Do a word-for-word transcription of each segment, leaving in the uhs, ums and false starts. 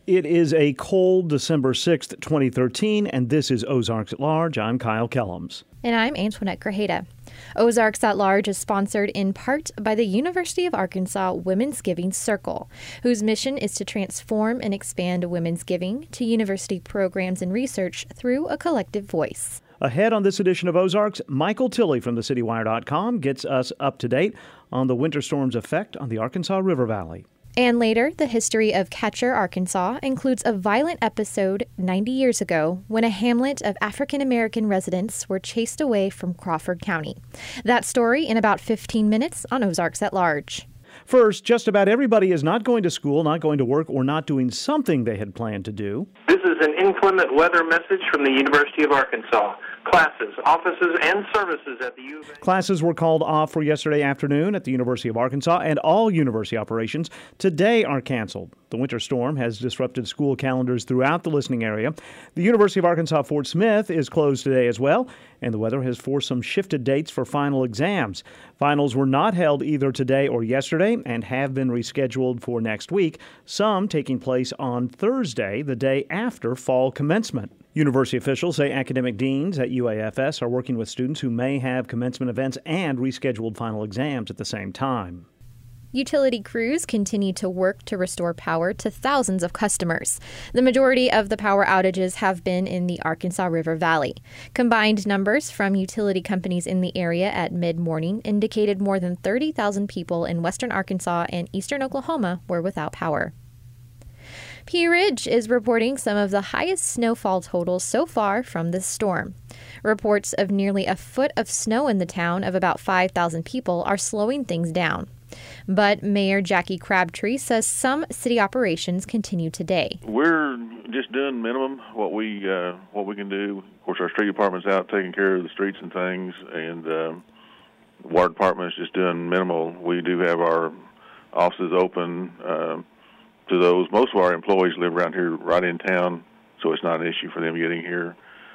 It is a cold December sixth, twenty thirteen, and this is Ozarks at Large. I'm Kyle Kellums. And I'm Antoinette Grajeda. Ozarks at Large is sponsored in part by the University of Arkansas Women's Giving Circle, whose mission is to transform and expand women's giving to university programs and research through a collective voice. Ahead on this edition of Ozarks, Michael Tilley from the city wire dot com gets us up to date on the winter storm's effect on the Arkansas River Valley. And later, the history of Catcher, Arkansas includes a violent episode ninety years ago when a hamlet of African-American residents were chased away from Crawford County. That story in about fifteen minutes on Ozarks at Large. First, just about everybody is not going to school, not going to work, or not doing something they had planned to do. This is an inclement weather message from the University of Arkansas. Classes, offices, and services at the U of A. Classes were called off for yesterday afternoon at the University of Arkansas, and all university operations today are canceled. The winter storm has disrupted school calendars throughout the listening area. The University of Arkansas Fort Smith is closed today as well, and the weather has forced some shifted dates for final exams. Finals were not held either today or yesterday and have been rescheduled for next week, some taking place on Thursday, the day after fall commencement. University officials say academic deans at U A F S are working with students who may have commencement events and rescheduled final exams at the same time. Utility crews continue to work to restore power to thousands of customers. The majority of the power outages have been in the Arkansas River Valley. Combined numbers from utility companies in the area at mid-morning indicated more than thirty thousand people in western Arkansas and eastern Oklahoma were without power. Pea Ridge is reporting some of the highest snowfall totals so far from this storm. Reports of nearly a foot of snow in the town of about five thousand people are slowing things down. But Mayor Jackie Crabtree says some city operations continue today. We're just doing minimum what we uh, what we can do. Of course, our street department's out taking care of the streets and things, and uh, the water department is just doing minimal. We do have our offices open uh, to those. Most of our employees live around here right in town, so it's not an issue for them getting here.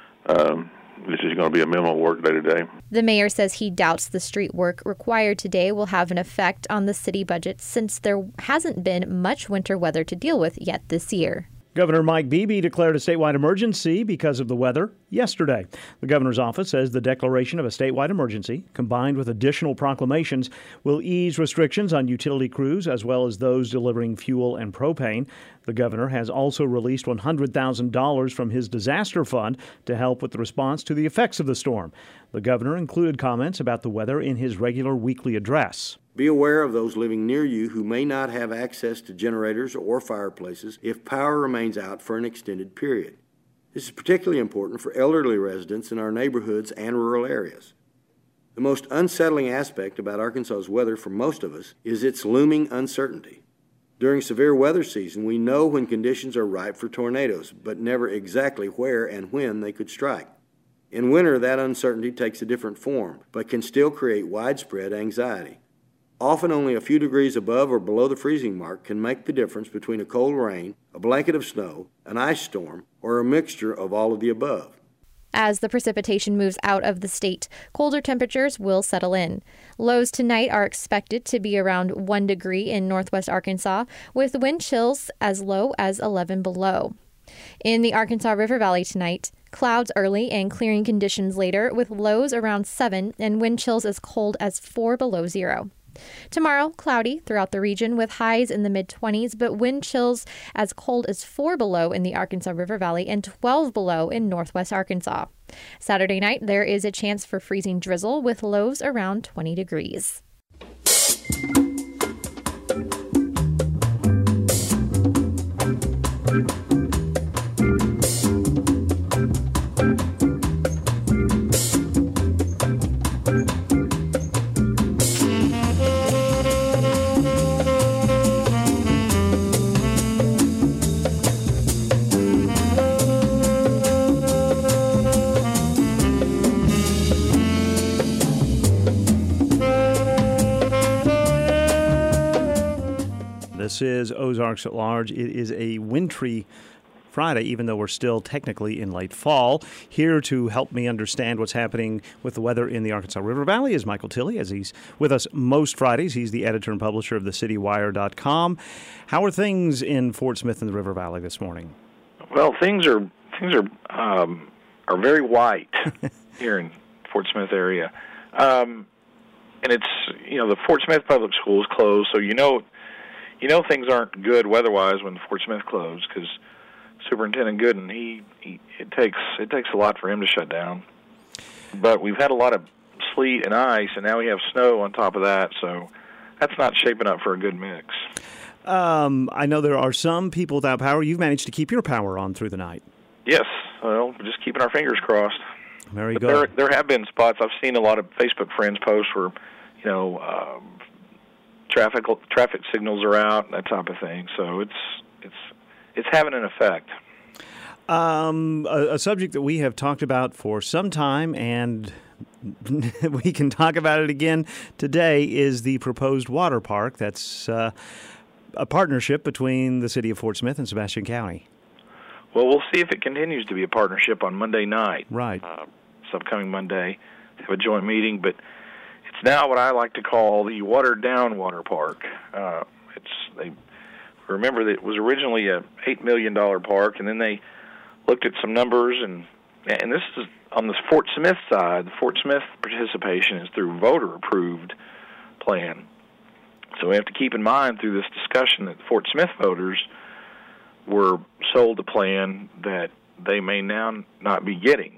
Um, This is going to be a minimal work day today. The mayor says he doubts the street work required today will have an effect on the city budget since there hasn't been much winter weather to deal with yet this year. Governor Mike Beebe declared a statewide emergency because of the weather yesterday. The governor's office says the declaration of a statewide emergency, combined with additional proclamations, will ease restrictions on utility crews as well as those delivering fuel and propane. The governor has also released one hundred thousand dollars from his disaster fund to help with the response to the effects of the storm. The governor included comments about the weather in his regular weekly address. Be aware of those living near you who may not have access to generators or fireplaces if power remains out for an extended period. This is particularly important for elderly residents in our neighborhoods and rural areas. The most unsettling aspect about Arkansas's weather for most of us is its looming uncertainty. During severe weather season, we know when conditions are ripe for tornadoes, but never exactly where and when they could strike. In winter, that uncertainty takes a different form, but can still create widespread anxiety. Often only a few degrees above or below the freezing mark can make the difference between a cold rain, a blanket of snow, an ice storm, or a mixture of all of the above. As the precipitation moves out of the state, colder temperatures will settle in. Lows tonight are expected to be around one degree in northwest Arkansas, with wind chills as low as eleven below. In the Arkansas River Valley tonight, clouds early and clearing conditions later, with lows around seven and wind chills as cold as four below zero. Tomorrow, cloudy throughout the region with highs in the mid-twenties, but wind chills as cold as four below in the Arkansas River Valley and twelve below in northwest Arkansas. Saturday night, there is a chance for freezing drizzle with lows around twenty degrees. This is Ozarks at Large. It is a wintry Friday, even though we're still technically in late fall. Here to help me understand what's happening with the weather in the Arkansas River Valley is Michael Tilley, as he's with us most Fridays. He's the editor and publisher of the city wire dot com. How are things in Fort Smith and the River Valley this morning? Well, things are things are um, are very white here in Fort Smith area, um, and it's you know the Fort Smith Public School is closed, so you know you know things aren't good weather-wise when Fort Smith closed because Superintendent Gooden he, he it takes it takes a lot for him to shut down. But we've had a lot of sleet and ice, and now we have snow on top of that, so that's not shaping up for a good mix. Um, I know there are some people without power. You've managed to keep your power on through the night. Yes, well, we're just keeping our fingers crossed. Very but good. There, there have been spots. I've seen a lot of Facebook friends post where, you know, um, traffic traffic signals are out, that type of thing. So it's it's it's having an effect. Um, a, a subject that we have talked about for some time, and we can talk about it again today, is the proposed water park. That's uh, a partnership between the city of Fort Smith and Sebastian County. Well, we'll see if it continues to be a partnership on Monday night. Right. Uh, this upcoming Monday, have a joint meeting, but it's now what I like to call the watered-down water park. Uh, it's they remember that it was originally a eight million dollars park, and then they looked at some numbers, and and this is on the Fort Smith side. The Fort Smith participation is through voter-approved plan. So we have to keep in mind through this discussion that the Fort Smith voters were sold a plan that they may now not be getting.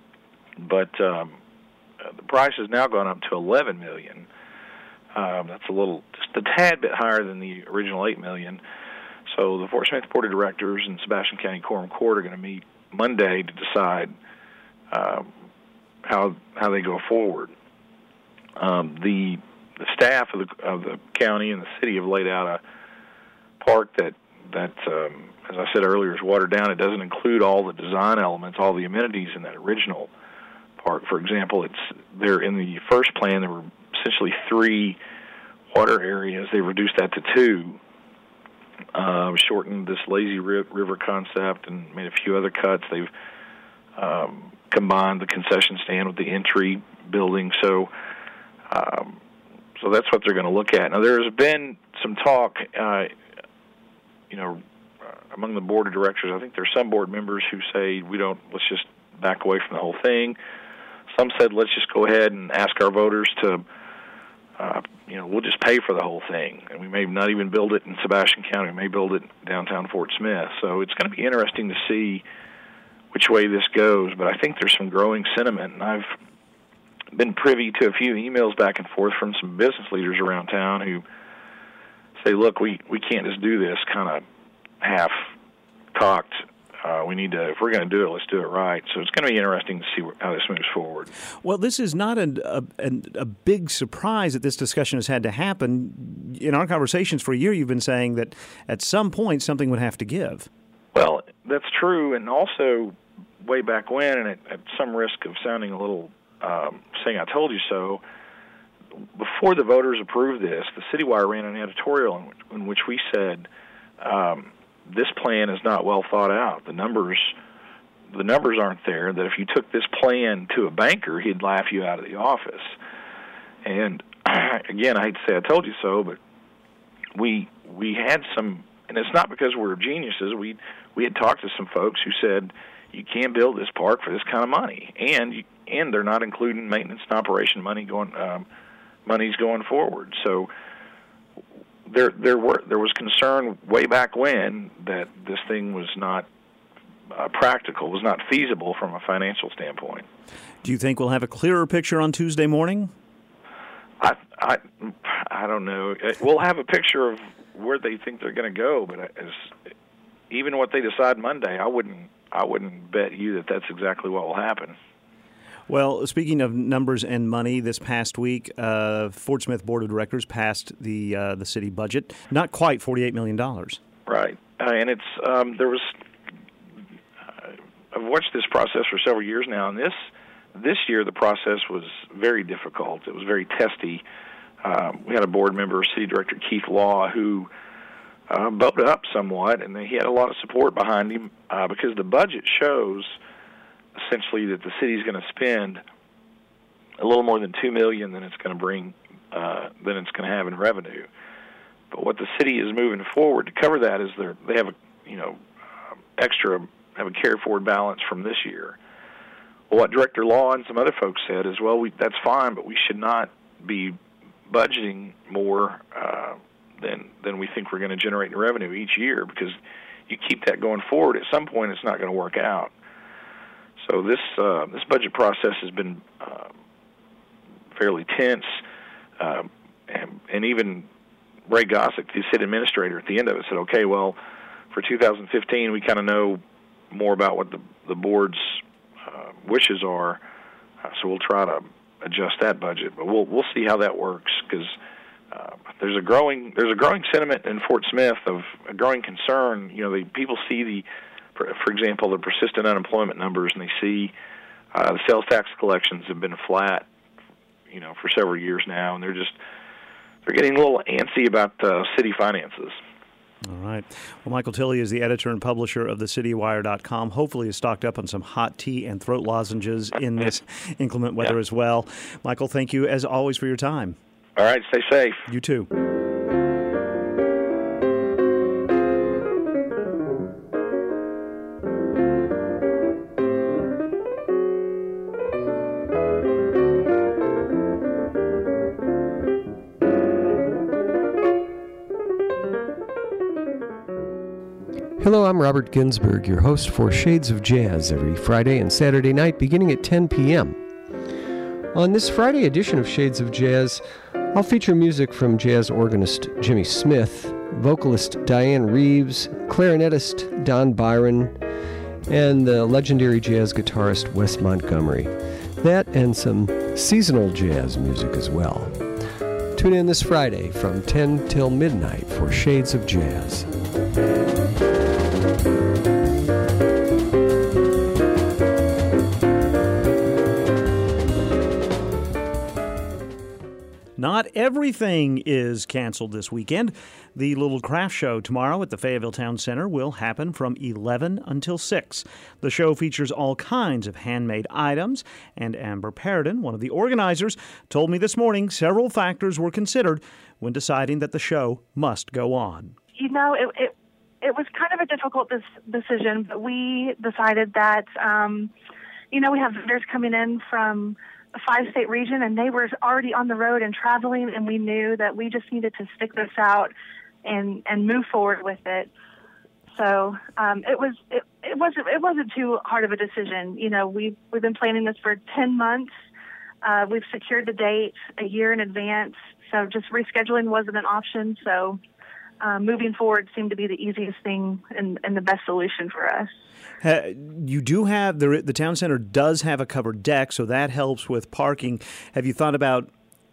But um, the price has now gone up to eleven million dollars. Um, that's a little, just a tad bit higher than the original eight million dollars. So the Fort Smith Board of Directors and Sebastian County Quorum Court are going to meet Monday to decide um, how how they go forward. Um, the the staff of the of the county and the city have laid out a park that that um, as I said earlier is watered down. It doesn't include all the design elements, all the amenities in that original park. For example, it's there in the first plan there were essentially three water areas. They reduced that to two. Uh, shortened this lazy river concept and made a few other cuts. They've um, combined the concession stand with the entry building. So, um, so that's what they're going to look at. Now, there has been some talk, uh, you know, among the board of directors. I think there's some board members who say we don't. Let's just back away from the whole thing. Some said let's just go ahead and ask our voters to. Uh, you know, we'll just pay for the whole thing, and we may not even build it in Sebastian County. We may build it downtown Fort Smith. So it's going to be interesting to see which way this goes. But I think there's some growing sentiment, and I've been privy to a few emails back and forth from some business leaders around town who say, look, we, we can't just do this kind of half-cocked. Uh, we need to, if we're going to do it, let's do it right. So it's going to be interesting to see how this moves forward. Well, this is not a, a, a big surprise that this discussion has had to happen. In our conversations for a year, you've been saying that at some point something would have to give. Well, that's true, and also way back when, and at, at some risk of sounding a little um, saying I told you so, before the voters approved this, the CityWire ran an editorial in which, in which we said, um, this plan is not well thought out. The numbers, the numbers aren't there. That if you took this plan to a banker, he'd laugh you out of the office. And again, I hate to say I told you so, but we we had some, and it's not because we're geniuses. We we had talked to some folks who said you can't build this park for this kind of money, and you, and they're not including maintenance and operation money going um, monies going forward. So. There, there were there was concern way back when that this thing was not uh, practical, was not feasible from a financial standpoint. Do you think we'll have a clearer picture on Tuesday morning? I, I, I don't know. We'll have a picture of where they think they're going to go, but as, even what they decide Monday, I wouldn't I wouldn't bet you that that's exactly what will happen. Well, speaking of numbers and money, this past week, uh, Fort Smith Board of Directors passed the uh, the city budget, not quite forty-eight million dollars. Right, uh, and it's um, there was. Uh, I've watched this process for several years now, and this this year the process was very difficult. It was very testy. Um, we had a board member, City Director Keith Law, who uh, bowed up somewhat, and he had a lot of support behind him uh, because the budget shows essentially that the city's going to spend a little more than two million dollars than it's going to bring, uh, than it's going to have in revenue. But what the city is moving forward to cover that is they're, they have a, you know, extra, have a carry forward balance from this year. Well, what Director Law and some other folks said is, well, we, that's fine, but we should not be budgeting more uh, than than we think we're going to generate in revenue each year, because you keep that going forward, at some point it's not going to work out. So this uh, this budget process has been uh, fairly tense, uh, and, and even Ray Gossick, the city administrator, at the end of it said, okay, well, for two thousand fifteen, we kind of know more about what the, the board's uh, wishes are, uh, so we'll try to adjust that budget. But we'll we'll see how that works, because uh, there's a growing there's a growing sentiment in Fort Smith of a growing concern. You know, the, people see the, for, for example, the persistent unemployment numbers, and they see uh, the sales tax collections have been flat, you know, for several years now, and they're just they're getting a little antsy about uh, city finances. All right. Well, Michael Tilley is the editor and publisher of the city wire dot com. Hopefully is stocked up on some hot tea and throat lozenges in this inclement weather yeah. as well. Michael, thank you as always for your time. All right. Stay safe. You too. Hello, I'm Robert Ginsburg, your host for Shades of Jazz every Friday and Saturday night beginning at ten p.m. On this Friday edition of Shades of Jazz, I'll feature music from jazz organist Jimmy Smith, vocalist Diane Reeves, clarinetist Don Byron, and the legendary jazz guitarist Wes Montgomery. That and some seasonal jazz music as well. Tune in this Friday from ten till midnight for Shades of Jazz. Not everything is canceled this weekend. The Little Craft Show tomorrow at the Fayetteville Town Center will happen from eleven until six. The show features all kinds of handmade items, and Amber Paradin, one of the organizers, told me this morning several factors were considered when deciding that the show must go on. You know, it it, it was kind of a difficult dis- decision, but we decided that, um, you know, we have vendors coming in from a five-state region, and they were already on the road and traveling, and we knew that we just needed to stick this out and and move forward with it. So um, it was it, it wasn't it wasn't too hard of a decision. You know, we've we've been planning this for ten months. Uh, we've secured the date a year in advance, so just rescheduling wasn't an option. So uh, moving forward seemed to be the easiest thing and, and the best solution for us. Uh, you do have, the, the town center does have a covered deck, so that helps with parking. Have you thought about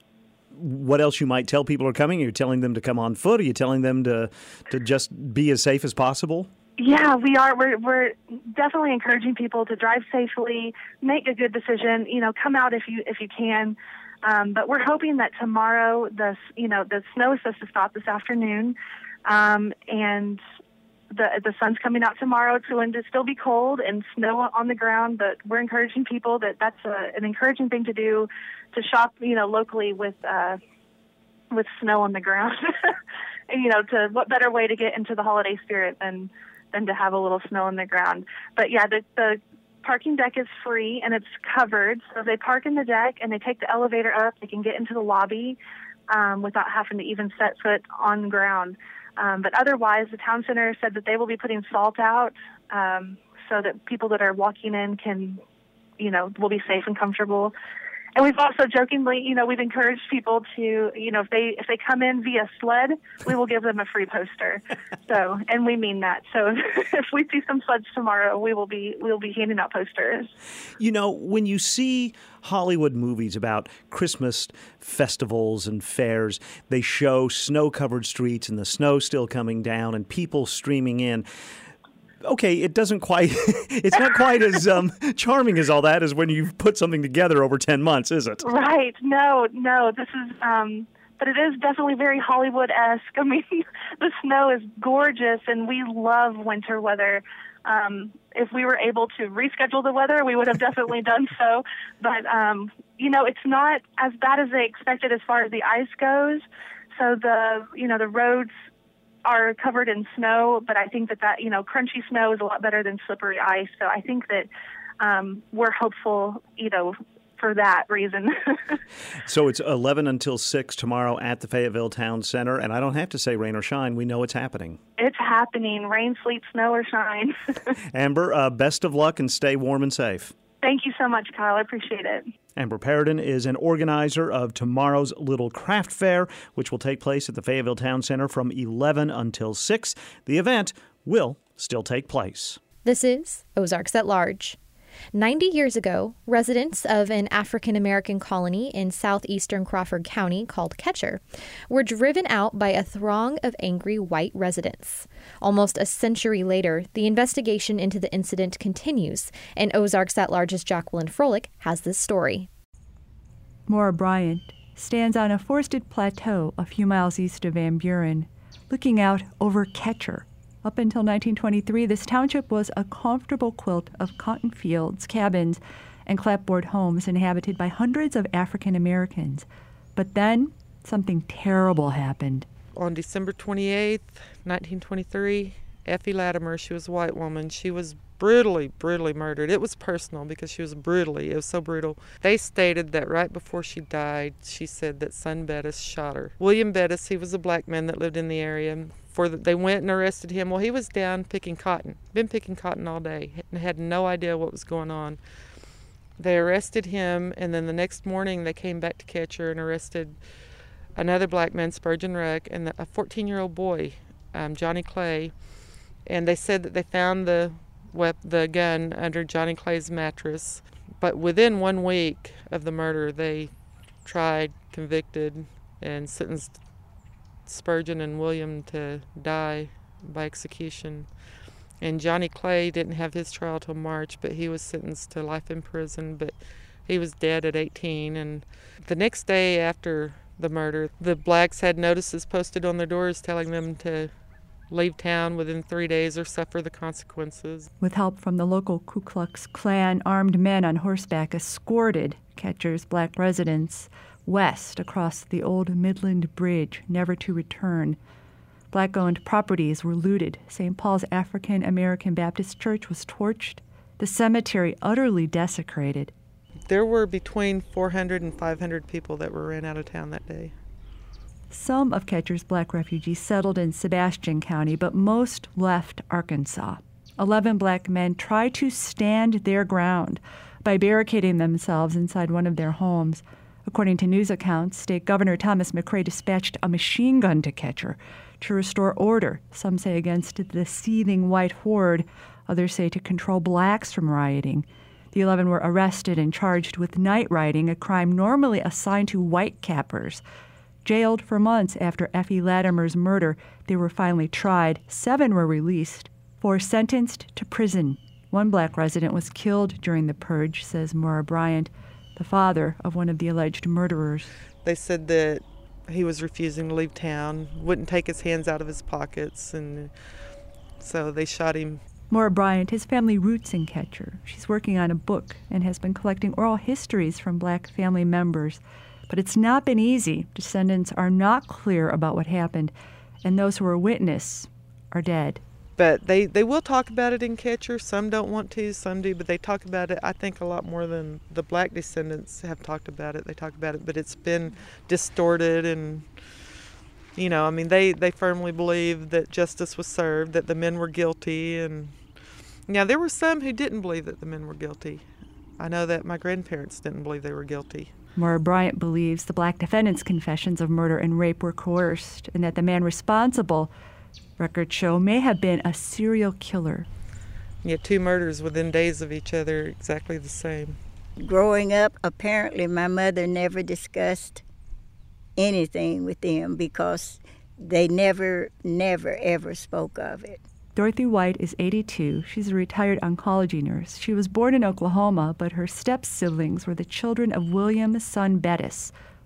what else you might tell people are coming? Are you telling them to come on foot? Are you telling them to to just be as safe as possible? Yeah, we are. We're, we're definitely encouraging people to drive safely, make a good decision. You know, come out if you if you can. Um, but we're hoping that tomorrow, the you know the snow is supposed to stop this afternoon, um, and the the sun's coming out tomorrow. It's going to still be cold and snow on the ground, but we're encouraging people that that's a, an encouraging thing to do, to shop, you know, locally with uh, with snow on the ground. And, you know, to what better way to get into the holiday spirit than than to have a little snow on the ground. But yeah, the the parking deck is free and it's covered, so if they park in the deck and they take the elevator up, they can get into the lobby um, without having to even set foot on ground. Um, but otherwise, the town center said that they will be putting salt out um, so that people that are walking in can, you know, will be safe and comfortable. And we've also jokingly, you know, we've encouraged people to, you know, if they if they come in via sled, we will give them a free poster. So, and we mean that. So, if we see some sleds tomorrow, we will be we'll be handing out posters. You know, when you see Hollywood movies about Christmas festivals and fairs, they show snow-covered streets and the snow still coming down and people streaming in. Okay, it doesn't quite, it's not quite as um, charming as all that as when you've put something together over ten months, is it? Right. No, no. This is, um, but it is definitely very Hollywood-esque. I mean, the snow is gorgeous, and we love winter weather. Um, if we were able to reschedule the weather, we would have definitely done so. But, um, you know, it's not as bad as they expected as far as the ice goes. So the, you know, the roads are covered in snow, but I think that that, you know, crunchy snow is a lot better than slippery ice. So I think that um, we're hopeful, you know, for that reason. So it's eleven until six tomorrow at the Fayetteville Town Center, and I don't have to say rain or shine. We know it's happening. It's happening. Rain, sleet, snow, or shine. Amber, uh, best of luck and stay warm and safe. Thank you so much, Kyle. I appreciate it. Amber Paradin is an organizer of tomorrow's Little Craft Fair, which will take place at the Fayetteville Town Center from eleven until six. The event will still take place. This is Ozarks at Large. ninety years ago, residents of an African-American colony in southeastern Crawford County called Ketcher were driven out by a throng of angry white residents. Almost a century later, the investigation into the incident continues, and Ozarks at Large's Jacqueline Froelich has this story. Maura Bryant stands on a forested plateau a few miles east of Van Buren, looking out over Ketcher. Up until nineteen twenty-three, this township was a comfortable quilt of cotton fields, cabins, and clapboard homes inhabited by hundreds of African Americans. But then, something terrible happened. On December twenty-eighth, nineteen twenty-three, Effie Latimer, she was a white woman, she was brutally, brutally murdered. It was personal because she was brutally, it was so brutal. They stated that right before she died, she said that son Bettis shot her. William Bettis, he was a black man that lived in the area. For the, they went and arrested him. Well, he was down picking cotton, been picking cotton all day, and had no idea what was going on. They arrested him, and then the next morning they came back to Ketcher and arrested another black man, Spurgeon Ruck, and the, a fourteen-year-old boy, um, Johnny Clay. And they said that they found the wep- the gun under Johnny Clay's mattress. But within one week of the murder, they tried, convicted, and sentenced Spurgeon and William to die by execution. And Johnny Clay didn't have his trial till March, but he was sentenced to life in prison, but he was dead at eighteen. And the next day after the murder, the blacks had notices posted on their doors telling them to leave town within three days or suffer the consequences. With help from the local Ku Klux Klan, armed men on horseback escorted Ketcher's black residents west across the old Midland Bridge, never to return. Black-owned properties were looted. Saint Paul's African American Baptist Church was torched. The cemetery utterly desecrated. There were between four hundred and five hundred people that were ran out of town that day. Some of Ketcher's black refugees settled in Sebastian County, but most left Arkansas. Eleven black men tried to stand their ground by barricading themselves inside one of their homes. According to news accounts, State Governor Thomas McRae dispatched a machine gun to Ketcher to restore order, some say against the seething white horde, others say to control blacks from rioting. The eleven were arrested and charged with night riding, a crime normally assigned to white cappers. Jailed for months after Effie Latimer's murder, they were finally tried. Seven were released, four sentenced to prison. One black resident was killed during the purge, says Maura Bryant, the father of one of the alleged murderers. They said that he was refusing to leave town, wouldn't take his hands out of his pockets, and so they shot him. Maura Bryant has family roots in Ketcher. She's working on a book and has been collecting oral histories from black family members. But it's not been easy. Descendants are not clear about what happened, and those who were witness are dead. But they, they will talk about it in Ketcher. Some don't want to, some do, but they talk about it, I think, a lot more than the black descendants have talked about it. They talk about it, but it's been distorted and, you know, I mean, they, they firmly believe that justice was served, that the men were guilty. And now there were some who didn't believe that the men were guilty. I know that my grandparents didn't believe they were guilty. Maura Bryant believes the black defendants' confessions of murder and rape were coerced and that the man responsible, records show, may have been a serial killer. Yeah, two murders within days of each other, exactly the same. Growing up, apparently my mother never discussed anything with them because they never, never, ever spoke of it. Dorothy White is eighty-two. She's a retired oncology nurse. She was born in Oklahoma, but her step-siblings were the children of William's son Bettis,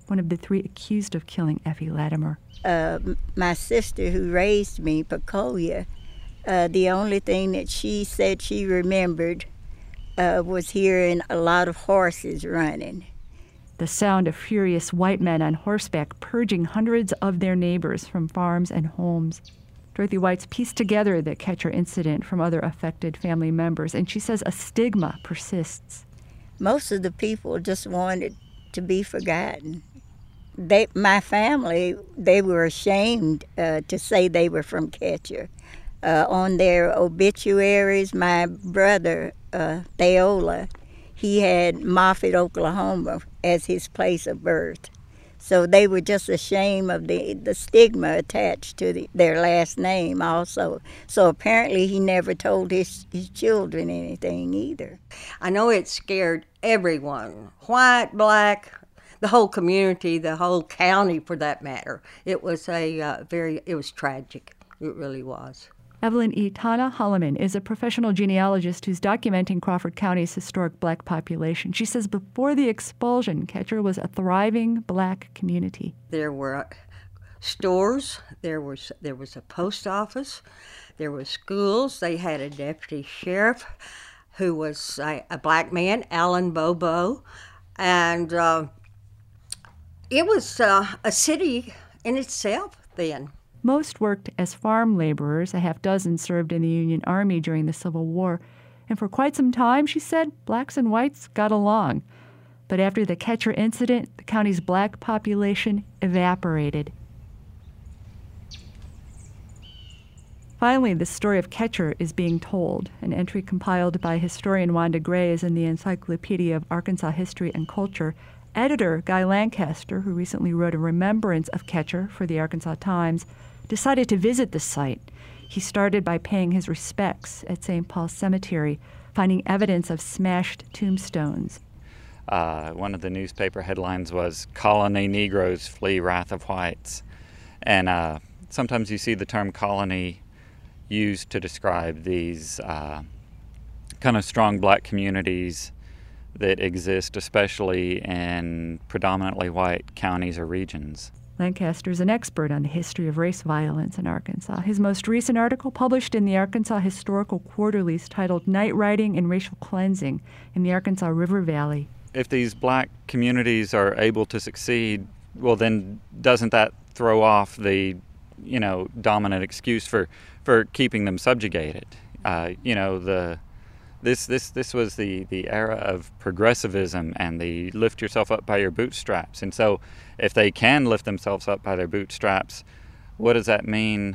one of the three accused of killing Effie Latimer. Uh, my sister who raised me, Pecolia, uh, the only thing that she said she remembered uh, was hearing a lot of horses running. The sound of furious white men on horseback purging hundreds of their neighbors from farms and homes. Dorothy Weitz pieced together the Ketcher incident from other affected family members, and she says a stigma persists. Most of the people just wanted to be forgotten. They, my family, they were ashamed uh, to say they were from Ketcher. Uh, on their obituaries, my brother, uh, Theola, he had Moffett, Oklahoma as his place of birth. So they were just ashamed of the, the stigma attached to the, their last name also. So apparently he never told his, his children anything either. I know it scared everyone, white, black, the whole community, the whole county for that matter. It was a uh, very, it was tragic. It really was. Evelyn E. Tana Holloman is a professional genealogist who's documenting Crawford County's historic black population. She says before the expulsion, Ketcher was a thriving black community. There were stores, there was there was a post office, there were schools. They had a deputy sheriff who was a, a black man, Alan Bobo, and uh, it was uh, a city in itself then. Most worked as farm laborers. A half dozen served in the Union Army during the Civil War. And for quite some time, she said, blacks and whites got along. But after the Ketcher incident, the county's black population evaporated. Finally, the story of Ketcher is being told. An entry compiled by historian Wanda Gray is in the Encyclopedia of Arkansas History and Culture. Editor Guy Lancaster, who recently wrote a remembrance of Ketcher for the Arkansas Times, decided to visit the site. He started by paying his respects at Saint Paul's Cemetery, finding evidence of smashed tombstones. Uh, one of the newspaper headlines was, "Colony Negroes Flee Wrath of Whites." And uh, sometimes you see the term colony used to describe these uh, kind of strong black communities that exist, especially in predominantly white counties or regions. Lancaster is an expert on the history of race violence in Arkansas. His most recent article, published in the Arkansas Historical Quarterly, is titled Night Riding and Racial Cleansing in the Arkansas River Valley. If these black communities are able to succeed, well, then doesn't that throw off the, you know, dominant excuse for, for keeping them subjugated? Uh, you know, the this this this was the, the era of progressivism and the lift yourself up by your bootstraps. And so if they can lift themselves up by their bootstraps, what does that mean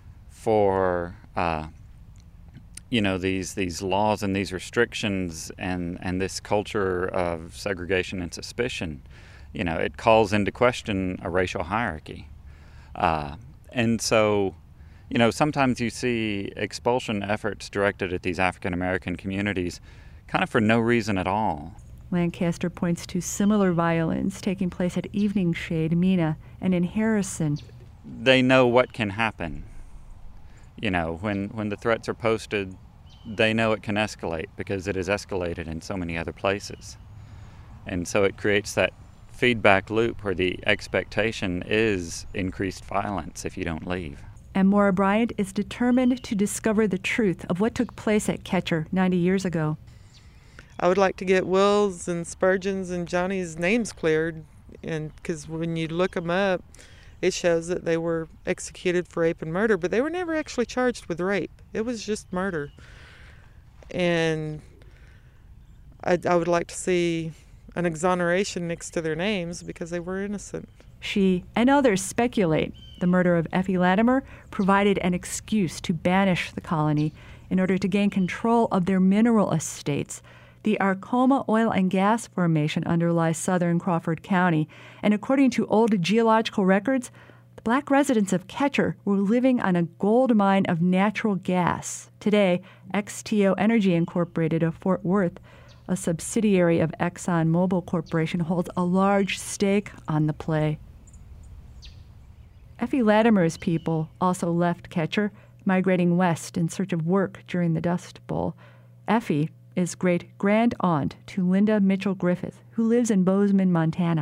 for uh, you know, these these laws and these restrictions and, and this culture of segregation and suspicion? You know, it calls into question a racial hierarchy. Uh, and so, you know, sometimes you see expulsion efforts directed at these African American communities kind of for no reason at all. Lancaster points to similar violence taking place at Evening Shade, Mena, and in Harrison. They know what can happen. You know, when, when the threats are posted, they know it can escalate because it has escalated in so many other places. And so it creates that feedback loop where the expectation is increased violence if you don't leave. And Maura Bryant is determined to discover the truth of what took place at Ketcher ninety years ago. I would like to get Will's and Spurgeon's and Johnny's names cleared, and because when you look them up, it shows that they were executed for rape and murder, but they were never actually charged with rape. It was just murder. And I, I would like to see an exoneration next to their names because they were innocent. She and others speculate the murder of Effie Latimer provided an excuse to banish the colony in order to gain control of their mineral estates. The Arkoma oil and gas formation underlies southern Crawford County, and according to old geological records, the black residents of Ketcher were living on a gold mine of natural gas. Today, X T O Energy Incorporated of Fort Worth, a subsidiary of ExxonMobil Corporation, holds a large stake on the play. Effie Latimer's people also left Ketcher, migrating west in search of work during the Dust Bowl. Effie is great-grand-aunt to Linda Mitchell Griffith, who lives in Bozeman, Montana.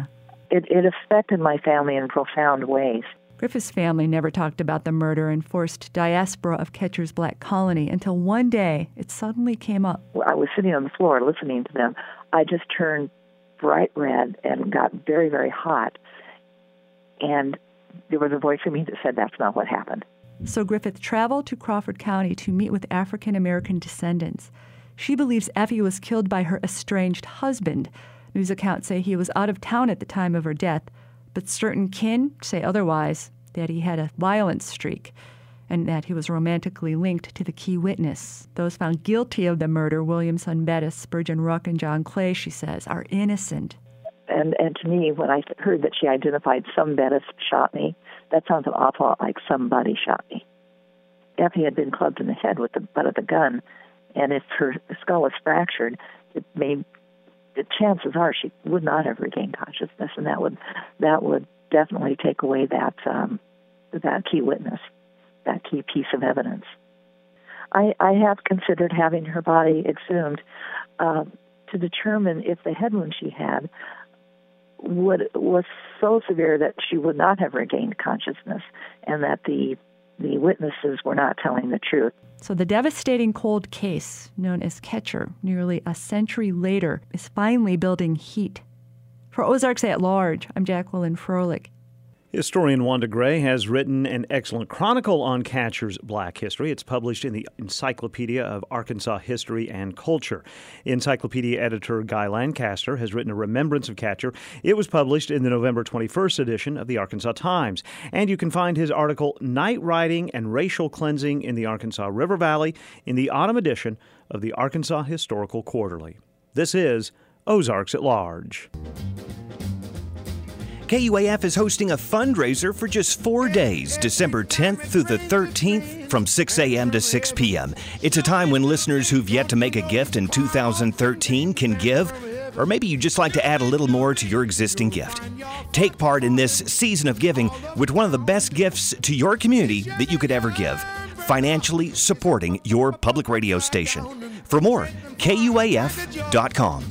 it, it affected my family in profound ways. Griffith's family never talked about the murder and forced diaspora of Ketcher's Black Colony until one day it suddenly came up. I was sitting on the floor listening to them. I just turned bright red and got very, very hot. And there was a voice in me that said, that's not what happened. So Griffith traveled to Crawford County to meet with African-American descendants. She believes Effie was killed by her estranged husband. News accounts say he was out of town at the time of her death, but certain kin say otherwise, that he had a violent streak and that he was romantically linked to the key witness. Those found guilty of the murder, Williamson Bettis, Spurgeon Ruck, and John Clay, she says, are innocent. And and to me, when I heard that she identified some Bettis shot me, that sounds an awful lot like somebody shot me. Effie had been clubbed in the head with the butt of the gun, and if her skull was fractured, it made the chances are she would not have regained consciousness, and that would that would definitely take away that um, that key witness, that key piece of evidence. I, I have considered having her body exhumed uh, to determine if the head wound she had would was so severe that she would not have regained consciousness, and that the the witnesses were not telling the truth. So the devastating cold case, known as Ketcher, nearly a century later, is finally building heat. For Ozarks at Large, I'm Jacqueline Froelich. Historian Wanda Gray has written an excellent chronicle on Ketcher's Black history. It's published in the Encyclopedia of Arkansas History and Culture. Encyclopedia editor Guy Lancaster has written a remembrance of Ketcher. It was published in the November twenty-first edition of the Arkansas Times. And you can find his article, Night Riding and Racial Cleansing in the Arkansas River Valley, in the autumn edition of the Arkansas Historical Quarterly. This is Ozarks at Large. K U A F is hosting a fundraiser for just four days, December tenth through the thirteenth, from six a.m. to six p.m. It's a time when listeners who've yet to make a gift in two thousand thirteen can give, or maybe you just like to add a little more to your existing gift. Take part in this season of giving with one of the best gifts to your community that you could ever give, financially supporting your public radio station. For more, K U A F dot com.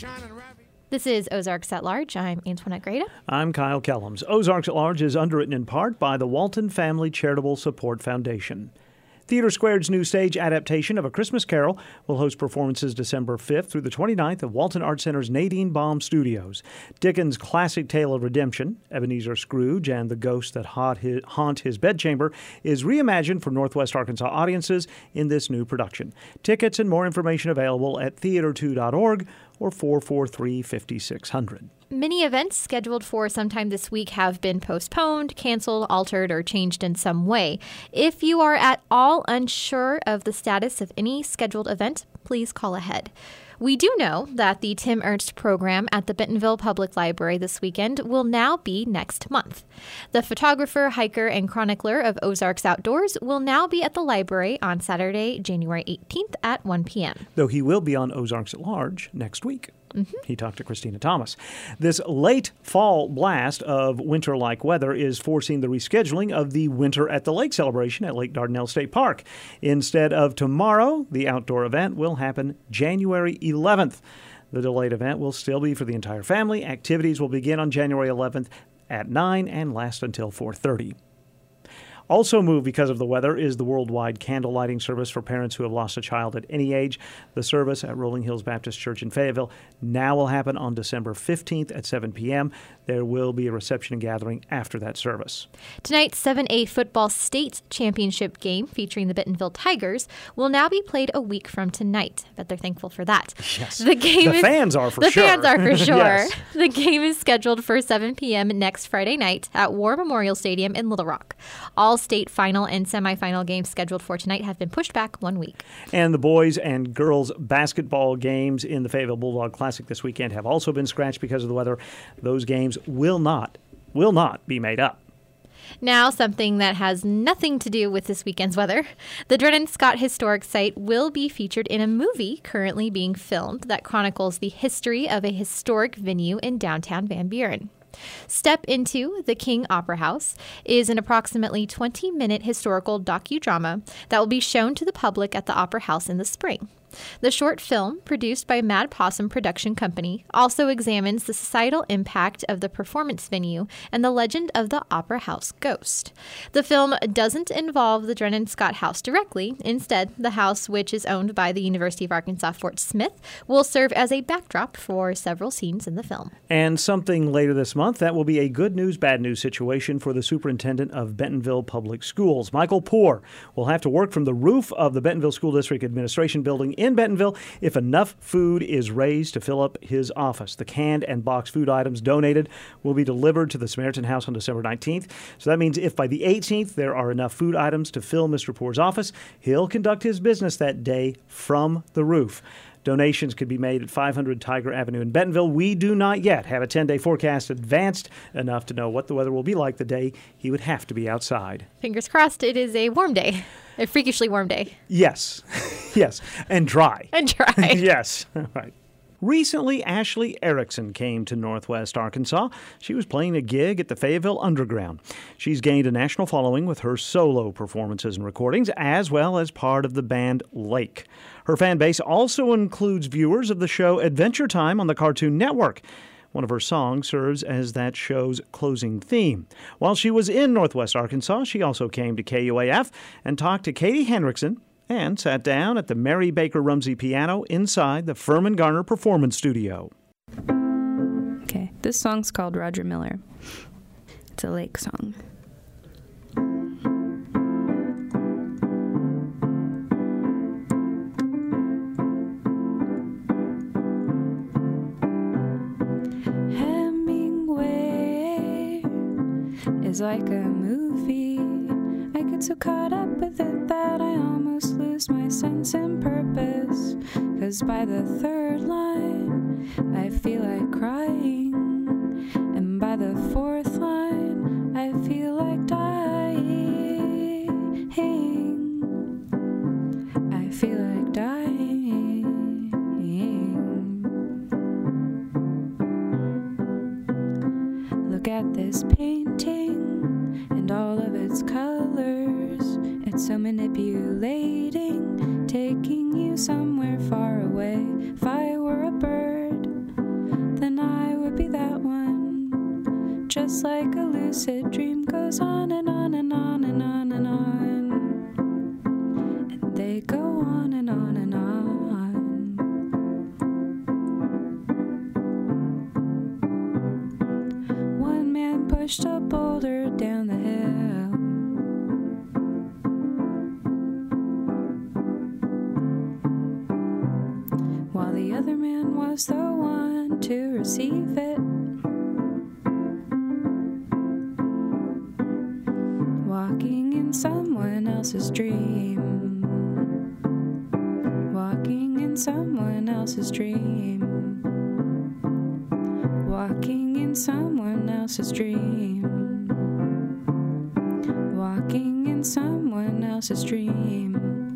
This is Ozarks at Large. I'm Antoinette Grada. I'm Kyle Kellums. Ozarks at Large is underwritten in part by the Walton Family Charitable Support Foundation. Theater Squared's new stage adaptation of A Christmas Carol will host performances December fifth through the twenty-ninth at Walton Art Center's Nadine Baum Studios. Dickens' classic tale of redemption, Ebenezer Scrooge and the ghosts that haunt his, haunt his bedchamber, is reimagined for Northwest Arkansas audiences in this new production. Tickets and more information available at theater two dot org or four four three, five six zero zero. Many events scheduled for sometime this week have been postponed, canceled, altered, or changed in some way. If you are at all unsure of the status of any scheduled event, please call ahead. We do know that the Tim Ernst program at the Bentonville Public Library this weekend will now be next month. The photographer, hiker, and chronicler of Ozarks Outdoors will now be at the library on Saturday, January eighteenth at one p.m. Though he will be on Ozarks at Large next week. Mm-hmm. He talked to Christina Thomas. This late fall blast of winter-like weather is forcing the rescheduling of the Winter at the Lake celebration at Lake Dardanelle State Park. Instead of tomorrow, the outdoor event will happen January eleventh. The delayed event will still be for the entire family. Activities will begin on January eleventh at nine and last until four thirty. Also moved because of the weather is the worldwide candle lighting service for parents who have lost a child at any age. The service at Rolling Hills Baptist Church in Fayetteville now will happen on December fifteenth at seven p.m. There will be a reception and gathering after that service. Tonight's seven A football state championship game featuring the Bentonville Tigers will now be played a week from tonight. I bet they're thankful for that. Yes. The game the is, fans are for the sure. The fans are for sure. Yes. The game is scheduled for seven p.m. next Friday night at War Memorial Stadium in Little Rock. All state final and semifinal games scheduled for tonight have been pushed back one week. And the boys and girls basketball games in the Fayetteville Bulldog Classic this weekend have also been scratched because of the weather. Those games will not, will not be made up. Now, something that has nothing to do with this weekend's weather. The Drennan Scott Historic Site will be featured in a movie currently being filmed that chronicles the history of a historic venue in downtown Van Buren. Step Into the King Opera House is an approximately twenty-minute historical docudrama that will be shown to the public at the Opera House in the spring. The short film, produced by Mad Possum Production Company, also examines the societal impact of the performance venue and the legend of the Opera House ghost. The film doesn't involve the Drennan Scott House directly. Instead, the house, which is owned by the University of Arkansas Fort Smith, will serve as a backdrop for several scenes in the film. And something later this month, that will be a good news, bad news situation for the superintendent of Bentonville Public Schools. Michael Poore will have to work from the roof of the Bentonville School District Administration Building in Bentonville if enough food is raised to fill up his office. The canned and boxed food items donated will be delivered to the Samaritan House on December nineteenth. So that means if by the eighteenth there are enough food items to fill Mister Poore's office, he'll conduct his business that day from the roof. Donations could be made at five hundred Tiger Avenue in Bentonville. We do not yet have a ten-day forecast advanced enough to know what the weather will be like the day he would have to be outside. Fingers crossed it is a warm day, a freakishly warm day. Yes, yes, and dry. And dry. Yes, right. Recently, Ashley Erickson came to Northwest Arkansas. She was playing a gig at the Fayetteville Underground. She's gained a national following with her solo performances and recordings, as well as part of the band Lake. Her fan base also includes viewers of the show Adventure Time on the Cartoon Network. One of her songs serves as that show's closing theme. While she was in Northwest Arkansas, she also came to K U A F and talked to Katie Henriksen and sat down at the Mary Baker Rumsey piano inside the Furman Garner Performance Studio. Okay, this song's called Roger Miller. It's a Lake song. Hemingway is like a movie. I get so caught up with it that I almost lose my sense and purpose. 'Cause by the third line, I feel like crying. And by the fourth line, I feel like dying. I feel like dying. Look at this painting and all of its colors. It's so manipulating, taking you somewhere far away. If I were a bird, then I would be that one. Just like a lucid dream goes on and on and on and on and on. And they go on and on and on. One man pushed a boulder down the hill. While the other man was the one to receive it. Walking in someone else's dream. Walking in someone else's dream. Walking in someone else's dream. Walking in someone else's dream.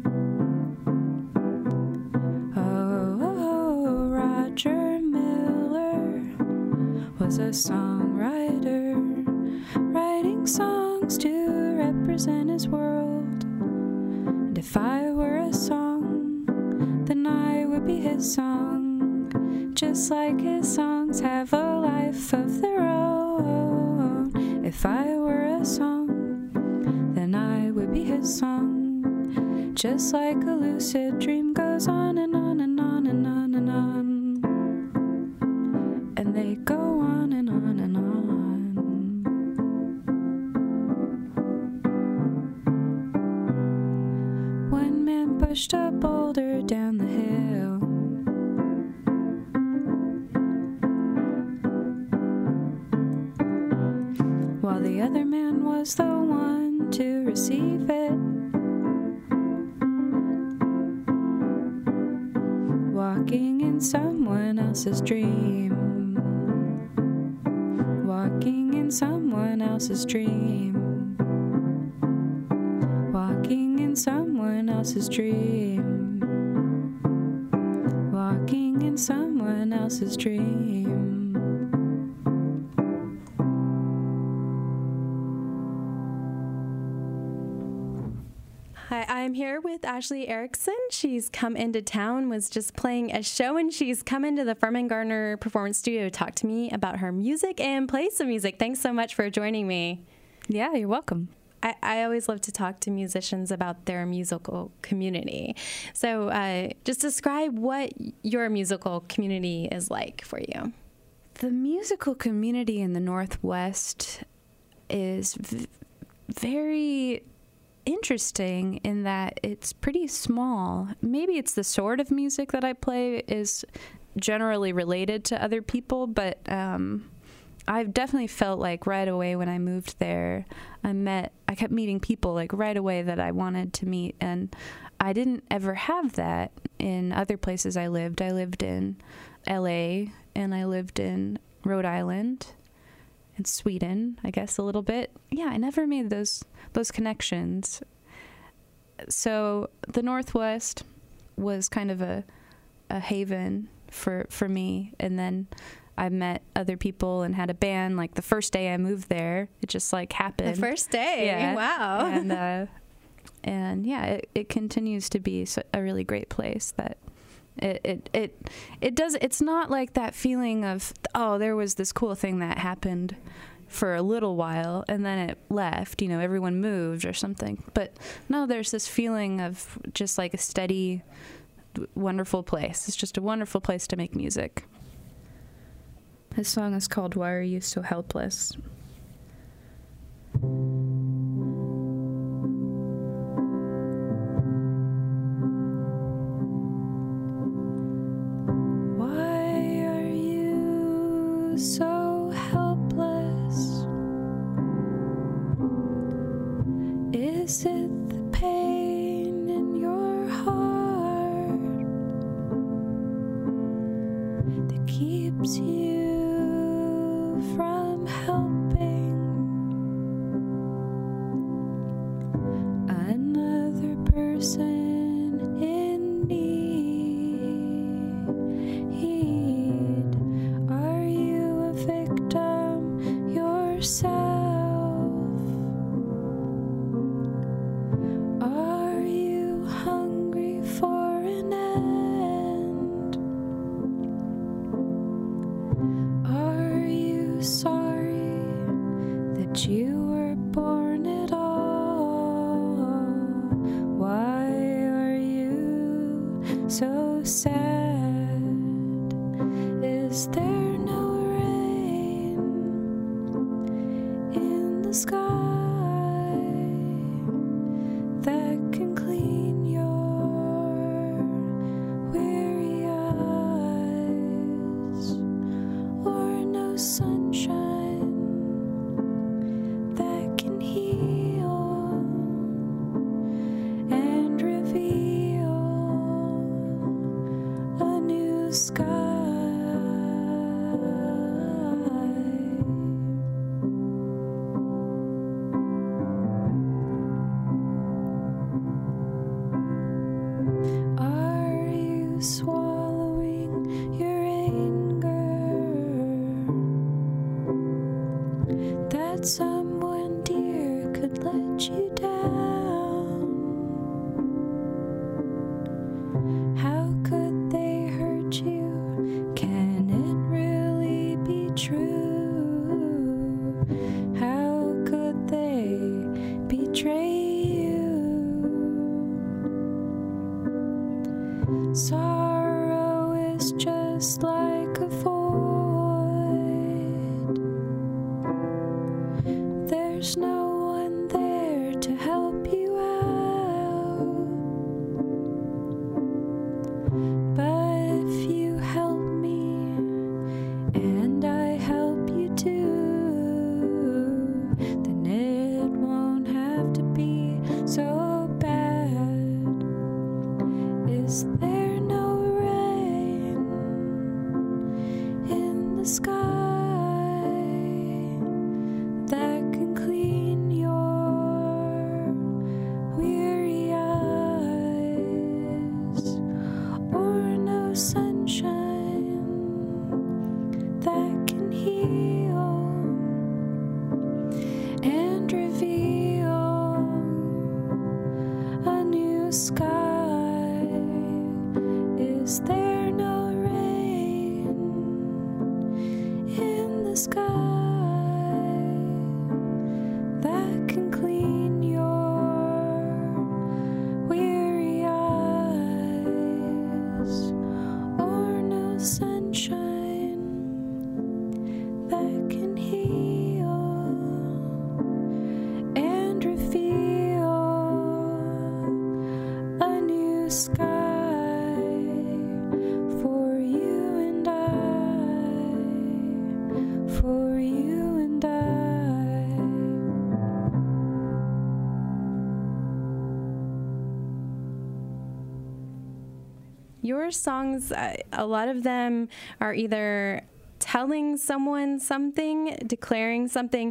Oh, Roger Miller was a songwriter, writing songs to represent his world. And if I were a song, then I would be his song. Just like his songs have a life of their own. If I were a song, then I would be his song. Just like a lucid dream goes on and on and on and on and on. And they go on and on and on. One man pushed a boulder down the hill. While the other man was the one to receive it. Walking in someone else's dream. Walking in someone else's dream. Walking in someone else's dream. Walking in someone else's dream. Hi, I'm here with Ashley Erickson. She's come into town, was just playing a show, and she's come into the Furman Gardner Performance Studio to talk to me about her music and play some music. Thanks so much for joining me. Yeah, you're welcome. I, I always love to talk to musicians about their musical community. So uh, just describe what your musical community is like for you. The musical community in the Northwest is v- very interesting in that it's pretty small. Maybe it's the sort of music that I play is generally related to other people, but um, I've definitely felt like right away when I moved there, I met, I kept meeting people like right away that I wanted to meet, and I didn't ever have that in other places I lived. I lived in L A, and I lived in Rhode Island, and Sweden, I guess a little bit. Yeah, I never made those those connections. So the Northwest was kind of a a haven for for me, and then I met other people and had a band. Like the first day I moved there, it just like happened. The first day, yeah. Wow. And uh, and yeah, it, it continues to be a really great place. That it it it it does. It's not like that feeling of, oh, there was this cool thing that happened for a little while and then it left, you know, everyone moved or something. But no, there's this feeling of just like a steady, wonderful place. It's just a wonderful place to make music. This song is called Why Are You So Helpless? Why are you so helpless? Is it the pain in your heart that keeps you from helping another person in need? Are you a victim yourself? Are you hungry for an end? Are you sorry that you were born at all? Why are you so sad? Is there no rain in the sky that can clean your weary eyes, or no sunshine that can heal and reveal a new sky? Are you swallowing your anger that someone dear could let you down? How could they hurt you? Can it really be true? How could they betray you? Sorrow is just like a void. There's no one there to help you out. But if you help me and I help you too, then it won't have to be so bad. Is there no rain in the sky that can clean your weary eyes, or no sunshine that can heal and reveal a new Is there no rain in the sky that can clean your weary eyes, or no sunshine that can heal and reveal a new sky for you and I, for you and I. Your songs, uh, a lot of them are either telling someone something, declaring something,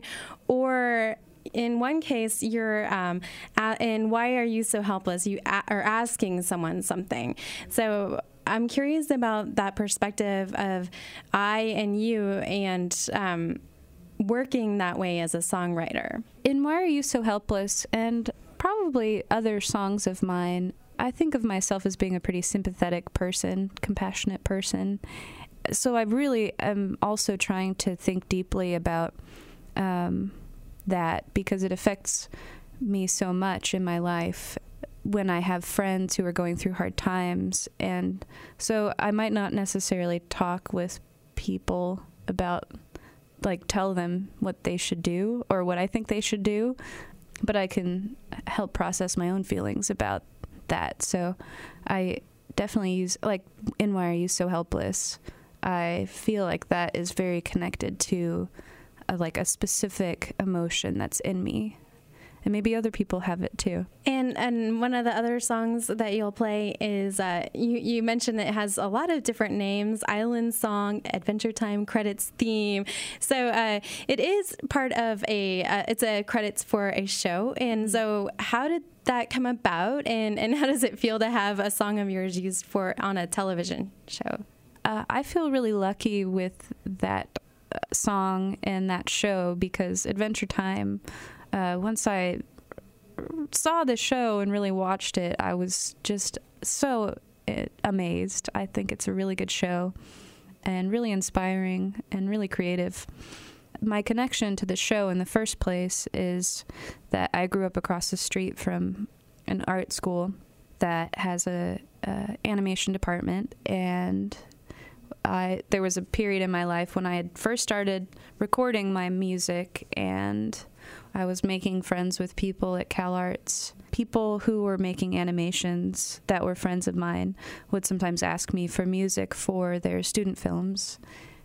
or in one case, you're um, a- in Why Are You So Helpless? You a- are asking someone something. So I'm curious about that perspective of I and you, and um, working that way as a songwriter. In Why Are You So Helpless, and probably other songs of mine, I think of myself as being a pretty sympathetic person, compassionate person. So I really am also trying to think deeply about um, that, because it affects me so much in my life when I have friends who are going through hard times. And so I might not necessarily talk with people about, like, tell them what they should do or what I think they should do, but I can help process my own feelings about that. So I definitely use, like, in Why Are You So Helpless, I feel like that is very connected to a, like a specific emotion that's in me, and maybe other people have it too. And and one of the other songs that you'll play is uh, you you mentioned that it has a lot of different names: Island Song, Adventure Time, Credits Theme. So uh, it is part of a uh, it's a credits for a show. And so how did that come about, and and how does it feel to have a song of yours used for on a television show? Uh, I feel really lucky with that uh, song and that show, because Adventure Time, uh, once I saw the show and really watched it, I was just so uh, amazed. I think it's a really good show and really inspiring and really creative. My connection to the show in the first place is that I grew up across the street from an art school that has a, a animation department, and I, there was a period in my life when I had first started recording my music, and I was making friends with people at CalArts. People who were making animations that were friends of mine would sometimes ask me for music for their student films.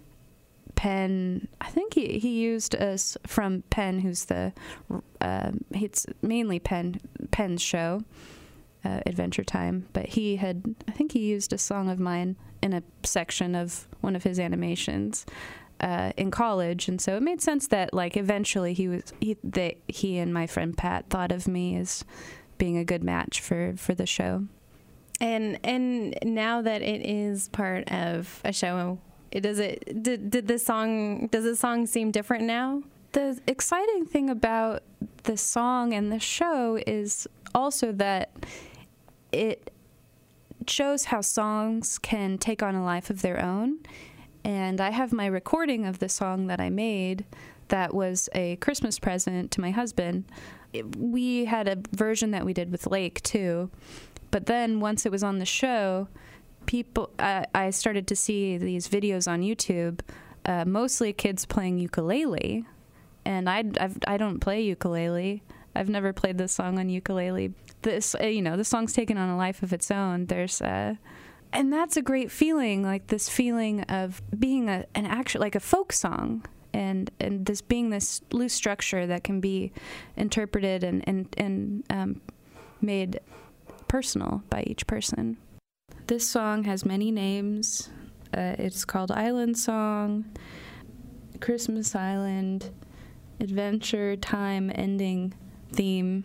Penn, I think he, he used us from Penn, who's the, uh, it's mainly Penn, Penn's show, uh, Adventure Time, but he had, I think he used a song of mine in a section of one of his animations uh, in college, and so it made sense that, like, eventually he was he that he and my friend Pat thought of me as being a good match for, for the show. And and now that it is part of a show, it does it did, did the song does the song seem different now? The exciting thing about the song and the show is also that it shows how songs can take on a life of their own. And I have my recording of the song that I made that was a Christmas present to my husband. It, we had a version that we did with Lake too, but then once it was on the show, people uh, I started to see these videos on YouTube, uh, mostly kids playing ukulele, and I I've, I don't play ukulele. I've never played this song on ukulele. This, uh, you know, the song's taken on a life of its own. There's, uh, and that's a great feeling, like this feeling of being a, an actual, like a folk song, and, and this being this loose structure that can be interpreted and, and, and um, made personal by each person. This song has many names. Uh, it's called Island Song, Christmas Island, Adventure Time Ending Theme.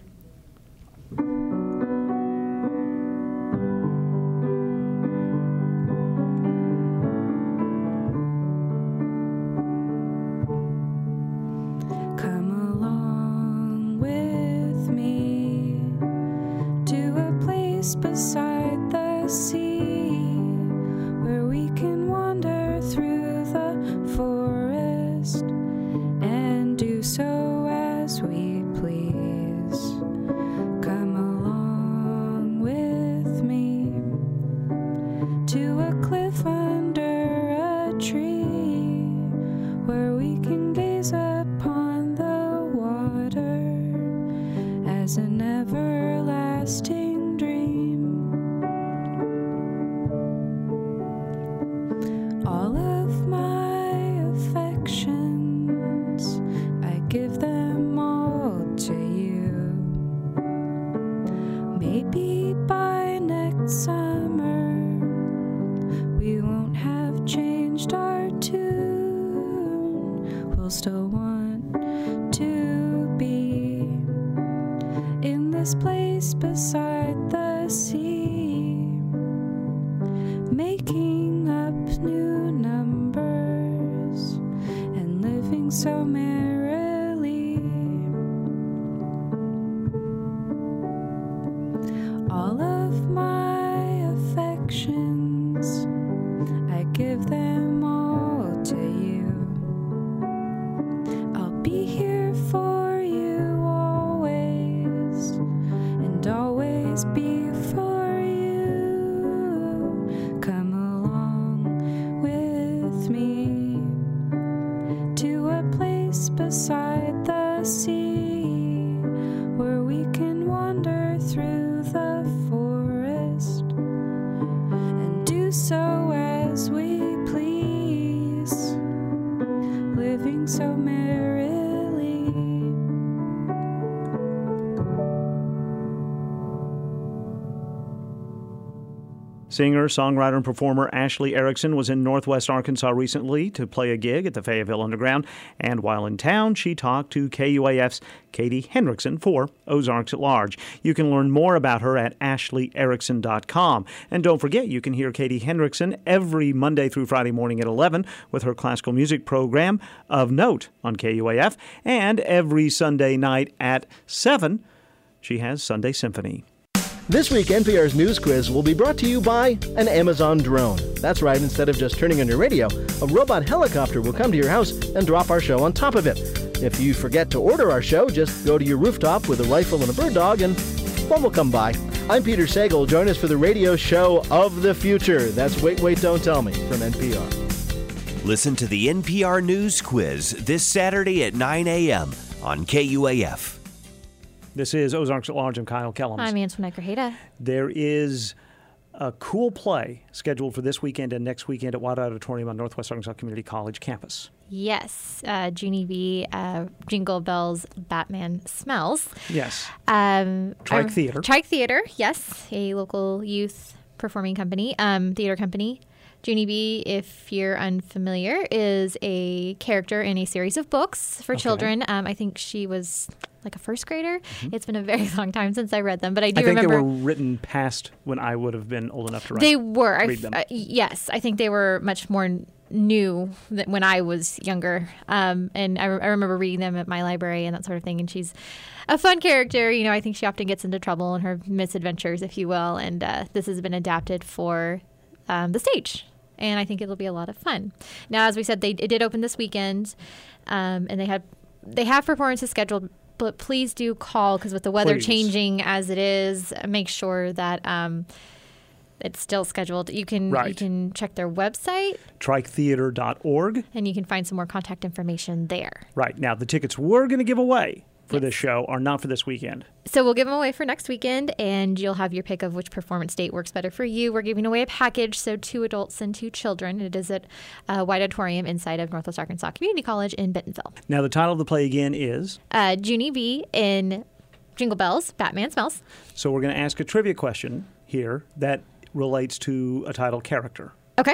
Come along with me to a place beside the sea. to a cliff under a tree where we can gaze upon the water as an everlasting dream. All of my affections, I give them all to you. Maybe by next summer we won't have changed our tune. We'll still want to be in this place beside the sea, making up new numbers and living so merrily. All of my affections, I give them all to you. I'll be here for you always, and always be for you. Come along with me to a place beside the sea where we can wander through the forest and do so as we please, living so merrily. Singer, songwriter, and performer Ashley Erickson was in Northwest Arkansas recently to play a gig at the Fayetteville Underground, and while in town, she talked to K U A F's Katie Hendrickson for Ozarks at Large. You can learn more about her at ashley erickson dot com. And don't forget, you can hear Katie Hendrickson every Monday through Friday morning at eleven with her classical music program Of Note on K U A F, and every Sunday night at seven, she has Sunday Symphony. This week, N P R's News Quiz will be brought to you by an Amazon drone. That's right, instead of just turning on your radio, a robot helicopter will come to your house and drop our show on top of it. If you forget to order our show, just go to your rooftop with a rifle and a bird dog and one will come by. I'm Peter Sagal. Join us for the radio show of the future. That's Wait, Wait, Don't Tell Me from N P R. Listen to the N P R News Quiz this Saturday at nine a.m. on K U A F. This is Ozarks at Large. I'm Kyle Kellums. I'm Antoinette Grajeda. There is a cool play scheduled for this weekend and next weekend at White Auditorium on Northwest Arkansas Community College campus. Yes, uh, Junie B, uh, Jingle Bells, Batman Smells. Yes. Um, Trike I, Theater. Trike Theater, yes, a local youth performing company, um, theater company. Junie B, if you're unfamiliar, is a character in a series of books for Okay. children. Um, I think she was like a first grader. Mm-hmm. It's been a very long time since I read them, but I do I think remember they were written past when I would have been old enough to write, they were. I read f- them. Uh, yes, I think they were much more n- new than when I was younger. Um, and I, re- I remember reading them at my library and that sort of thing. And she's a fun character. You know, I think she often gets into trouble in her misadventures, if you will. And uh, this has been adapted for um, the stage. And I think it'll be a lot of fun. Now, as we said, they it did open this weekend, um, and they had they have performances scheduled. But please do call, because with the weather Please. changing as it is, make sure that um, it's still scheduled. You can Right. you can check their website, trike theater dot org. and you can find some more contact information there. Right. Now, the tickets we're going to give away for this show are not for this weekend. So we'll give them away for next weekend, and you'll have your pick of which performance date works better for you. We're giving away a package, so two adults and two children. It is at uh, White Auditorium inside of Northwest Arkansas Community College in Bentonville. Now, the title of the play again is? Uh, Junie B in Jingle Bells, Batman Smells. So we're going to ask a trivia question here that relates to a title character. Okay.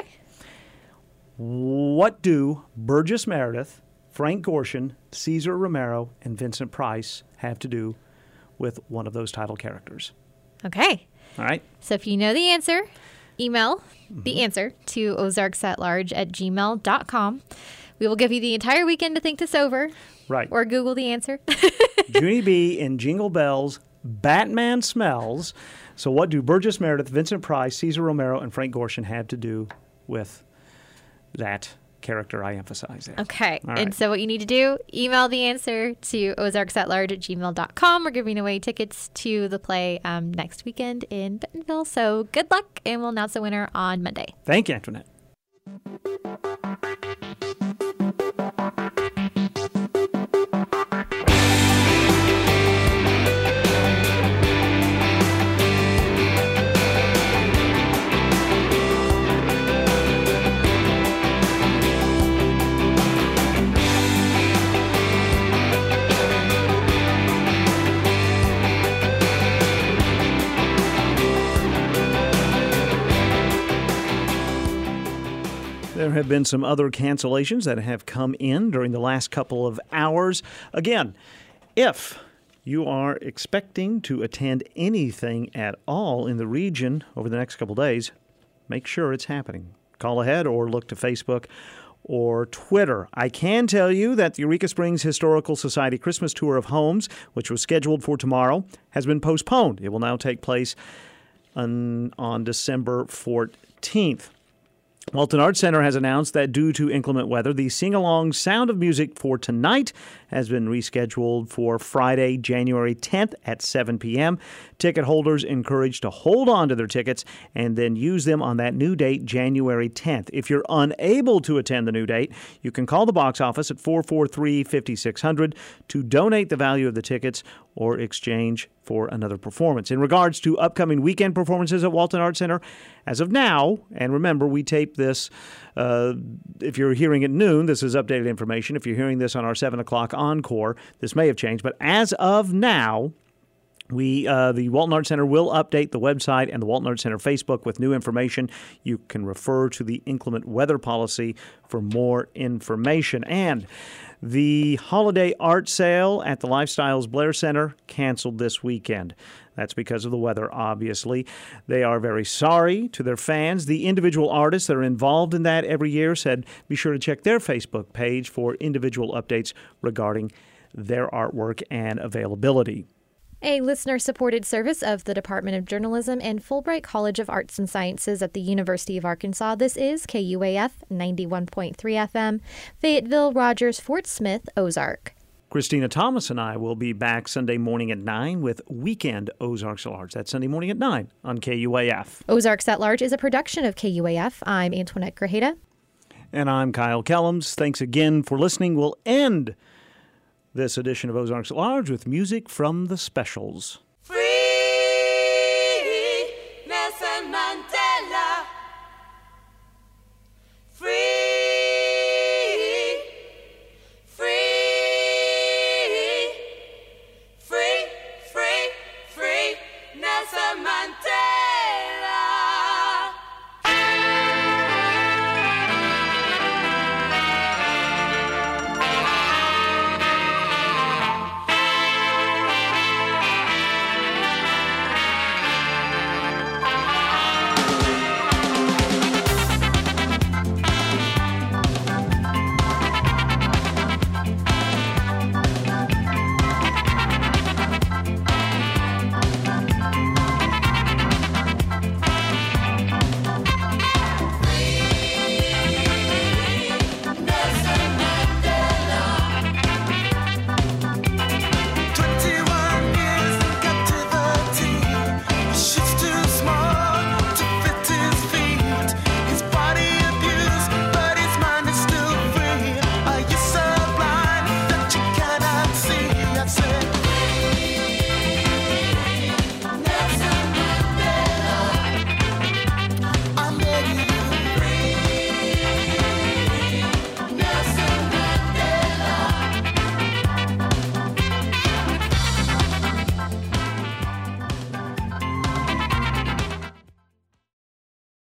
What do Burgess Meredith, Frank Gorshin, Cesar Romero, and Vincent Price have to do with one of those title characters? Okay. All right. So if you know the answer, email the answer to ozarksatlarge at gmail dot com. We will give you the entire weekend to think this over. Right. Or Google the answer. Junie B in Jingle Bells, Batman Smells. So what do Burgess Meredith, Vincent Price, Cesar Romero, and Frank Gorshin have to do with that character I emphasize there. Okay. All And right. so what you need to do, email the answer to ozarks at large at gmail dot com. We're giving away tickets to the play um, next weekend in Bentonville. So good luck, and we'll announce the winner on Monday. Thank you, Antoinette. There have been some other cancellations that have come in during the last couple of hours. Again, if you are expecting to attend anything at all in the region over the next couple of days, make sure it's happening. Call ahead or look to Facebook or Twitter. I can tell you that the Eureka Springs Historical Society Christmas Tour of Homes, which was scheduled for tomorrow, has been postponed. It will now take place on, on December fourteenth. Walton Arts Center has announced that due to inclement weather, the sing-along Sound of Music for tonight has been rescheduled for Friday, January tenth at seven p.m. Ticket holders encouraged to hold on to their tickets and then use them on that new date, January tenth. If you're unable to attend the new date, you can call the box office at four four three, five six zero zero to donate the value of the tickets or exchange for another performance. In regards to upcoming weekend performances at Walton Arts Center, as of now, and remember, we tape this, uh, if you're hearing at noon, this is updated information. If you're hearing this on our seven o'clock encore, this may have changed. But as of now, We, uh, the Walton Arts Center will update the website and the Walton Arts Center Facebook with new information. You can refer to the inclement weather policy for more information. And the holiday art sale at the Lifestyles Blair Center canceled this weekend. That's because of the weather, obviously. They are very sorry to their fans. The individual artists that are involved in that every year said be sure to check their Facebook page for individual updates regarding their artwork and availability. A listener-supported service of the Department of Journalism and Fulbright College of Arts and Sciences at the University of Arkansas. This is K U A F ninety-one point three F M, Fayetteville, Rogers, Fort Smith, Ozark. Christina Thomas and I will be back Sunday morning at nine with Weekend Ozarks at Large. That's Sunday morning at nine on K U A F. Ozarks at Large is a production of K U A F. I'm Antoinette Grajeda. And I'm Kyle Kellums. Thanks again for listening. We'll end this edition of Ozarks at Large with music from the Specials.